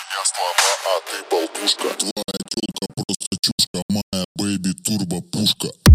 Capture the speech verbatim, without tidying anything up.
меня слова, а ты болтушка. Твоя тёлка просто чушка, моя бэйби турбо пушка.